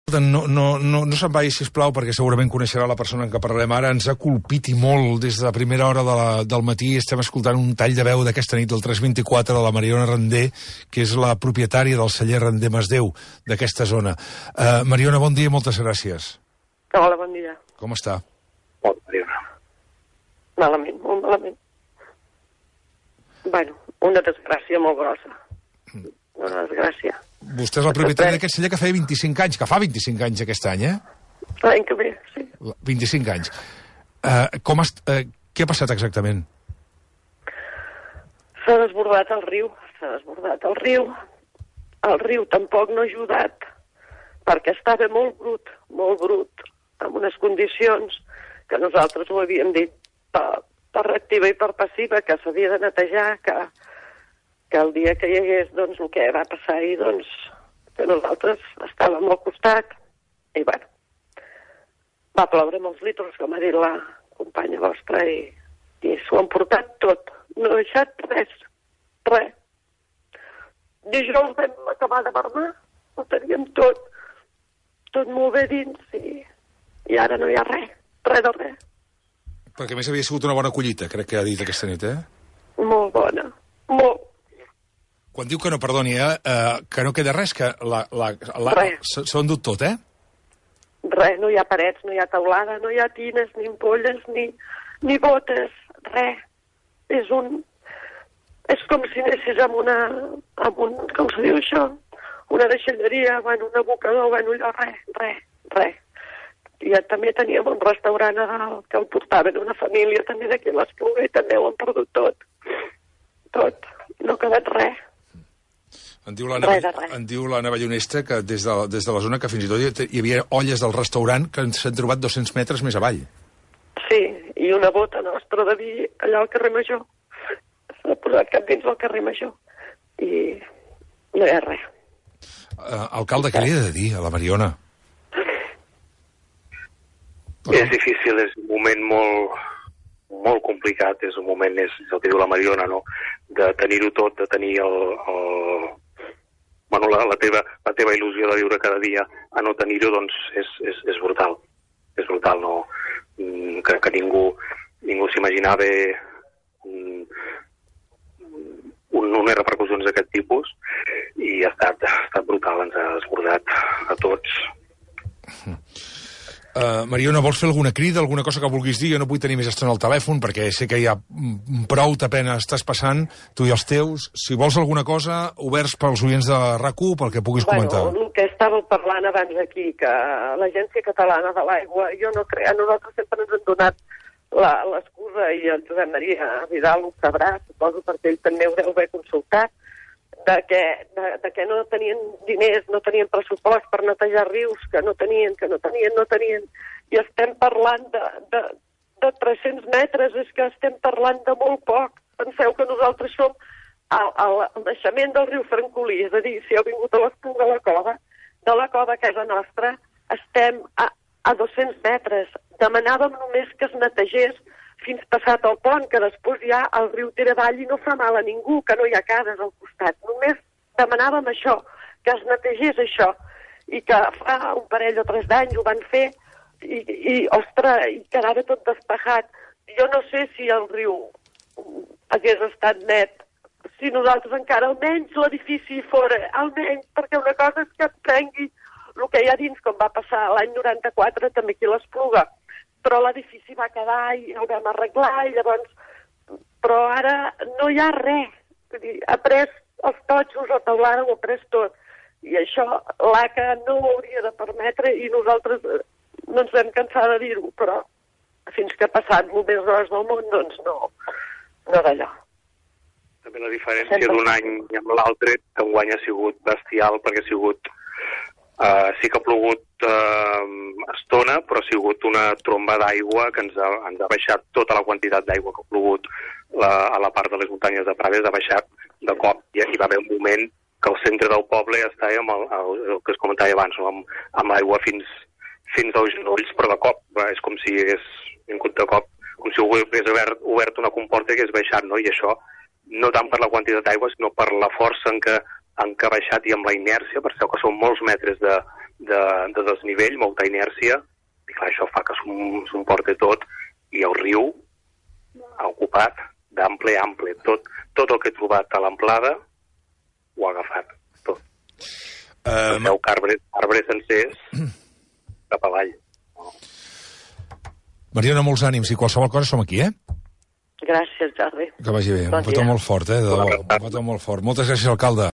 No se'n vagi, sisplau, perquè segurament coneixerà la persona en què parlarem ara. Ens ha colpit i molt des de la primera hora del matí. Estem escoltant un tall de veu d'aquesta nit del 324 de la Mariona Randé, que és la propietària del celler Randé Masdeu d'aquesta zona. Mariona, bon dia i moltes gràcies. Hola, bon dia. Com està? Bon, Mariona. Malament, molt malament. Bueno, una desgràcia molt grossa. Una desgràcia. Vostè és la propietària d'aquest celler que fa 25 anys aquest any, L'any que ve, sí. 25 anys. Què ha passat exactament? S'ha desbordat el riu, El riu tampoc no ha ajudat, perquè estava molt brut, amb unes condicions que nosaltres ho havíem dit per activa i per passiva, que s'havia de netejar, que el dia que hi hagués, doncs, el que va passar ahir, doncs, que nosaltres estàvem al costat, i bueno, va ploure molts litres, com ha dit la companya vostra, i s'ho han portat tot. No ha deixat res. Dijous vam acabar de barnar, ho teníem tot molt bé dins, i ara no hi ha res de res. Perquè a més havia sigut una bona collita, crec que ha dit aquesta nit, Molt bona, molt. Quan diu que no, perdoni, que no queda res, que s'ho han dut tot, Res, no hi ha parets, no hi ha teulada, no hi ha tines, ni ampolles, ni botes, res. És com si anessis amb un, com se diu això? Una deixalleria, un abocador, allò, res. I també teníem un restaurant a dalt que el portaven una família també d'aquí a l'Espluga i també ho han perdut tot. No ha quedat res. Em diu l'Anna Ballonestra que des de la zona que fins i tot hi havia olles del restaurant que s'han trobat 200 metres més avall. Sí, i una bota nostra de vi allà al carrer Major. S'ha posat cap dins al carrer Major. I no hi ha res. Alcalde, què li he de dir a la Mariona? És difícil, és un moment molt complicat, és un moment, és el que diu la Mariona, no? De tenir-ho tot, de tenir la teva il·lusió de viure cada dia, a no tenir-ho, doncs és brutal. És brutal, no? Que ningú s'imaginava unes repercussions d'aquest tipus, i ha estat brutal, ens ha desbordat a tots. Mariona, vols fer alguna crida, alguna cosa que vulguis dir? Jo no vull tenir més estona al telèfon, perquè sé que hi ha prou pena estàs passant, tu i els teus. Si vols alguna cosa, oberts pels oients de RAC1, pel que puguis comentar. El que estàveu parlant abans aquí, que l'Agència Catalana de l'Aigua, jo no crec, nosaltres sempre ens han donat l'excusa, i el Josep Maria Vidal ho sabrà, suposo, perquè ell també ho deu haver consultat, de que no tenien diners, no tenien pressupost per netejar rius, que no tenien, i estem parlant de 300 metres, és que estem parlant de molt poc. Penseu que nosaltres som al naixement del riu Francolí, és a dir, si heu vingut a l'Espluga de la cova, casa nostra, estem a 200 metres. Demanàvem només que es netegés fins passat el pont, que després ja el riu tira avall i no fa mal a ningú, que no hi ha cases al costat. Només demanàvem això, que es netegés això, i que fa un parell o 3 d'anys ho van fer, i quedava tot despejat. Jo no sé si el riu hagués estat net, si nosaltres encara almenys l'edifici fora, almenys, perquè una cosa és que et prengui el que hi ha dins, com va passar l'any 94 també aquí a l'Espluga, però l'edifici va quedar i el vam arreglar, i llavors... Però ara no hi ha res. Vull dir, ha pres els totxos, la teulada, ho ha pres tot. I això l'ACA no ho hauria de permetre, i nosaltres no ens vam cansar de dir-ho, però fins que ha passat el més gros del món, doncs no d'allò. També la diferència d'un any amb l'altre, que enguany ha sigut bestial, perquè ha sigut... sí que ha plogut estona, però ha sigut una tromba d'aigua que ens ha baixat tota la quantitat d'aigua que ha plogut a la part de les muntanyes de Praves, ha baixat de cop. I hi va haver un moment que el centre del poble estava amb el que es comentava abans, no? amb l'aigua fins als genolls, però de cop. És com si hagués vingut de cop, com si hagués obert una comporta i hagués baixat, no? I això, no tant per la quantitat d'aigua, sinó per la força en què ha baixat i amb la inèrcia, penseu que són molts metres de desnivell, molta inèrcia, i clar, això fa que s'emporti tot, i el riu ha ocupat d'ample a ample. Tot el que he trobat a l'amplada ho ha agafat, tot. Veu que arbres sencers cap avall. Mariona, molts ànims, i qualsevol cosa som aquí, Gràcies, Jordi. Que vagi bé. Un petó molt fort, Un petó molt fort. Moltes gràcies, alcalde.